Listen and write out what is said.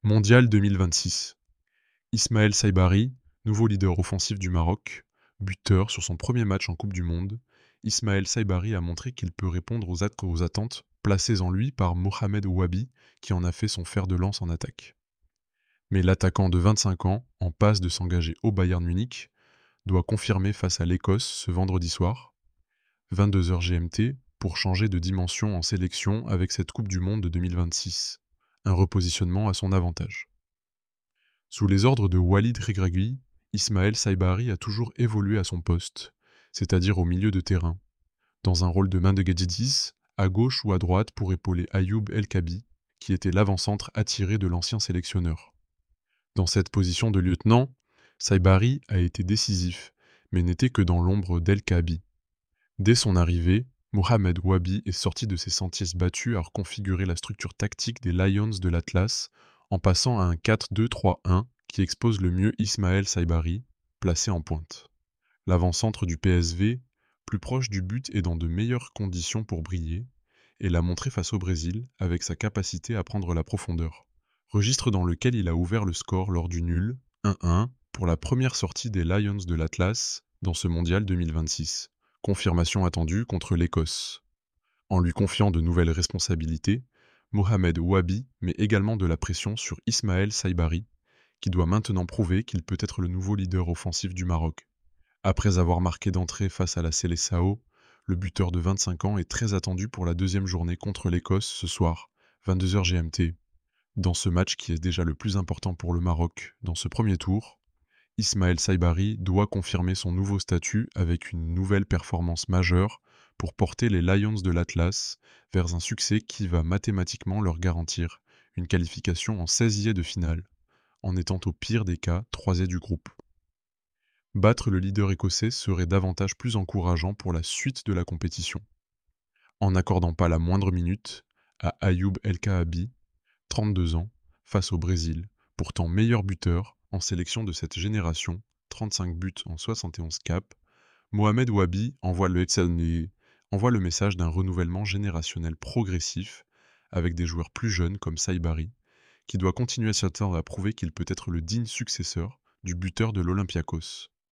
Mondial 2026. Ismaël Saibari, nouveau leader offensif du Maroc, buteur sur son premier match en Coupe du Monde, Ismaël Saibari a montré qu'il peut répondre aux attentes placées en lui par Mohamed Ouabi, qui en a fait son fer de lance en attaque. Mais l'attaquant de 25 ans, en passe de s'engager au Bayern Munich, doit confirmer face à l'Écosse ce vendredi soir, 22h GMT, pour changer de dimension en sélection avec cette Coupe du Monde de 2026. Un repositionnement à son avantage. Sous les ordres de Walid Regragui, Ismaël Saibari a toujours évolué à son poste, c'est-à-dire au milieu de terrain, dans un rôle de main de Guedjidiz, à gauche ou à droite pour épauler Ayoub El Kabi, qui était l'avant-centre attiré de l'ancien sélectionneur. Dans cette position de lieutenant, Saibari a été décisif, mais n'était que dans l'ombre d'El Kabi. Dès son arrivée, Mohamed Ouabi est sorti de ses sentiers battus à reconfigurer la structure tactique des Lions de l'Atlas en passant à un 4-2-3-1 qui expose le mieux Ismaël Saibari, placé en pointe. L'avant-centre du PSV, plus proche du but et dans de meilleures conditions pour briller, et l'a montré face au Brésil avec sa capacité à prendre la profondeur. Registre dans lequel il a ouvert le score lors du nul, 1-1, pour la première sortie des Lions de l'Atlas dans ce mondial 2026. Confirmation attendue contre l'Écosse. En lui confiant de nouvelles responsabilités, Mohamed Ouabi met également de la pression sur Ismaël Saibari, qui doit maintenant prouver qu'il peut être le nouveau leader offensif du Maroc. Après avoir marqué d'entrée face à la Seleção, le buteur de 25 ans est très attendu pour la deuxième journée contre l'Écosse ce soir, 22h GMT. Dans ce match qui est déjà le plus important pour le Maroc dans ce premier tour, Ismaël Saibari doit confirmer son nouveau statut avec une nouvelle performance majeure pour porter les Lions de l'Atlas vers un succès qui va mathématiquement leur garantir une qualification en 16e de finale, en étant au pire des cas 3e du groupe. Battre le leader écossais serait davantage plus encourageant pour la suite de la compétition, en n'accordant pas la moindre minute à Ayoub El Kahabi, 32 ans, face au Brésil, pourtant meilleur buteur en sélection de cette génération, 35 buts en 71 caps. Mohamed Ouabi envoie le message d'un renouvellement générationnel progressif avec des joueurs plus jeunes comme Saibari, qui doit continuer à s'attendre à prouver qu'il peut être le digne successeur du buteur de l'Olympiakos.